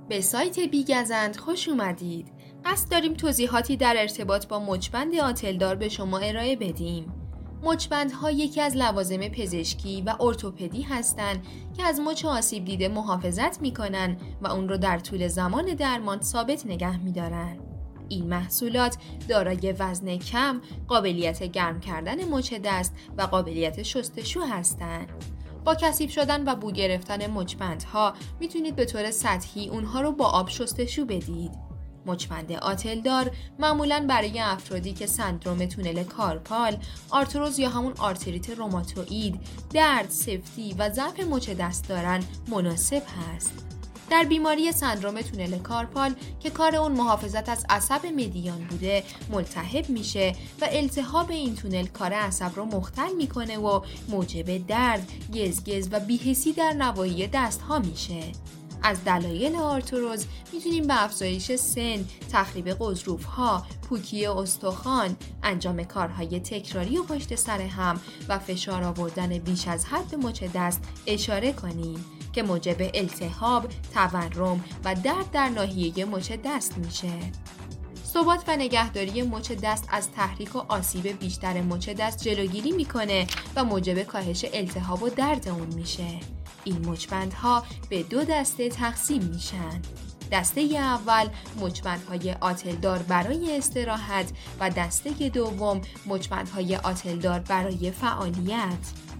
به سایت بیگزند خوش اومدید. قصد داریم توضیحاتی در ارتباط با مچبند آتلدار به شما ارائه بدیم. مچبندها یکی از لوازم پزشکی و ارتوپدی هستند که از مچ آسیب دیده محافظت میکنن و اون رو در طول زمان درمان ثابت نگه میدارن. این محصولات دارای وزن کم، قابلیت گرم کردن مچ دست و قابلیت شستشو هستند. با کثیف شدن و بو گرفتن مچبندها میتونید به طور سطحی اونها رو با آب شستشو بدید. مچبند آتلدار معمولاً برای افرادی که سندرم تونل کارپال، آرتروز یا همون آرتریت روماتوئید، درد، سفتی و ضعف مچ دست دارن مناسب هست. در بیماری سندرم تونل کارپال که کار اون محافظت از عصب مدیان بوده ملتهب میشه و التهاب این تونل کار عصب رو مختل میکنه و موجب درد، گزگز و بی‌حسی در نواحی دستها میشه. از دلایل آرتروز میتونیم به افزایش سن، تخریب غضروف‌ها، پوکی استخوان، انجام کارهای تکراری و پشت سر هم و فشار آوردن بیش از حد به مچ دست اشاره کنیم که موجب التهاب، تورم و درد در ناحیه مچ دست میشه. ثبات و نگهداری مچ دست از تحریک و آسیب بیشتر مچ دست جلوگیری میکنه و موجب کاهش التهاب و درد اون میشه. این مچبندها به 2 دسته تقسیم میشن. دسته اول مچبندهای آتلدار برای استراحت و دسته دوم مچبندهای آتلدار برای فعالیت.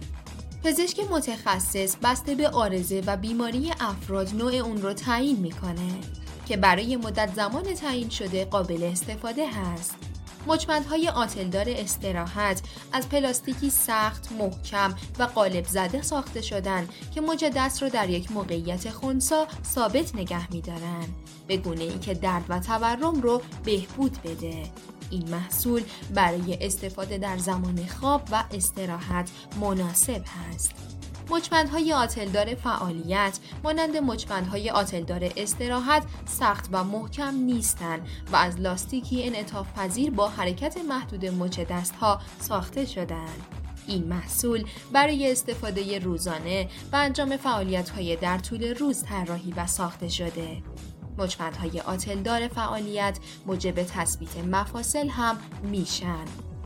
پزشک متخصص بسته به عارضه و بیماری افراد نوع اون رو تعیین میکنه که برای مدت زمان تعیین شده قابل استفاده هست. مچبندهای آتلدار استراحت از پلاستیکی سخت، محکم و قالب زده ساخته شدن که مچ دست رو در یک موقعیت خنثی ثابت نگه می‌دارن، به گونه‌ای که درد و تورم رو بهبود بده. این محصول برای استفاده در زمان خواب و استراحت مناسب هست. مچبندهای آتلدار فعالیت مانند مچبندهای آتلدار استراحت سخت و محکم نیستند و از لاستیکی انعطاف پذیر با حرکت محدود مچ دستها ساخته شدند. این محصول برای استفاده روزانه و انجام فعالیت‌های در طول روز طراحی و ساخته شده. مچبندهای آتلدار فعالیت موجب تثبیت مفاصل هم میشن.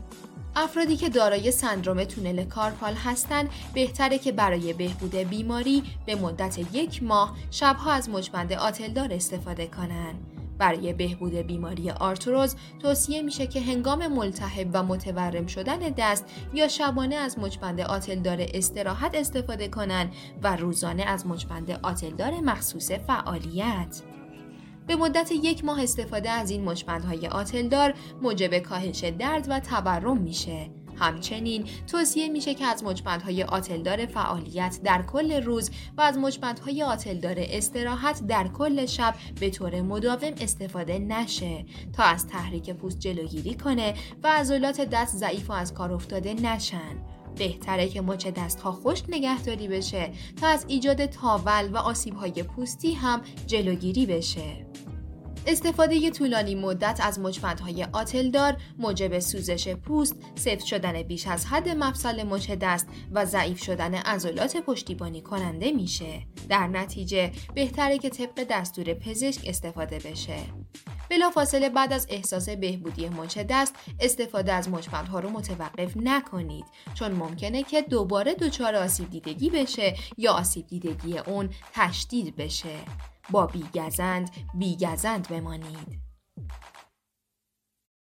افرادی که دارای سندرم تونل کارپال هستند بهتره که برای بهبود بیماری به مدت 1 ماه شبها از مچبند آتلدار استفاده کنند. برای بهبود بیماری آرتروز توصیه میشه که هنگام ملتهب و متورم شدن دست یا شبانه از مچبند آتلدار استراحت استفاده کنند و روزانه از مچبند آتلدار مخصوص فعالیت. به مدت 1 ماه استفاده از این مچبندهای آتلدار موجب کاهش درد و تورم میشه. همچنین توصیه میشه که از مچبندهای آتلدار فعالیت در کل روز و از مچبندهای آتلدار استراحت در کل شب به طور مداوم استفاده نشه تا از تحریک پوست جلوگیری کنه و عضلات دست ضعیف و از کار افتاده نشن. بهتره که مچ دستها خشک نگهداری بشه تا از ایجاد تاول و آسیب‌های پوستی هم جلوگیری بشه. استفاده طولانی مدت از مچبندهای آتلدار موجب سوزش پوست، سفت شدن بیش از حد مفصل مچ دست و ضعیف شدن عضلات پشتیبانی کننده میشه. در نتیجه بهتره که طبق دستور پزشک استفاده بشه. بلافاصله بعد از احساس بهبودی مچ دست استفاده از مچبندها رو متوقف نکنید، چون ممکنه که دوباره دچار آسیب دیدگی بشه یا آسیب دیدگی اون تشدید بشه. با بیگزند بمانید.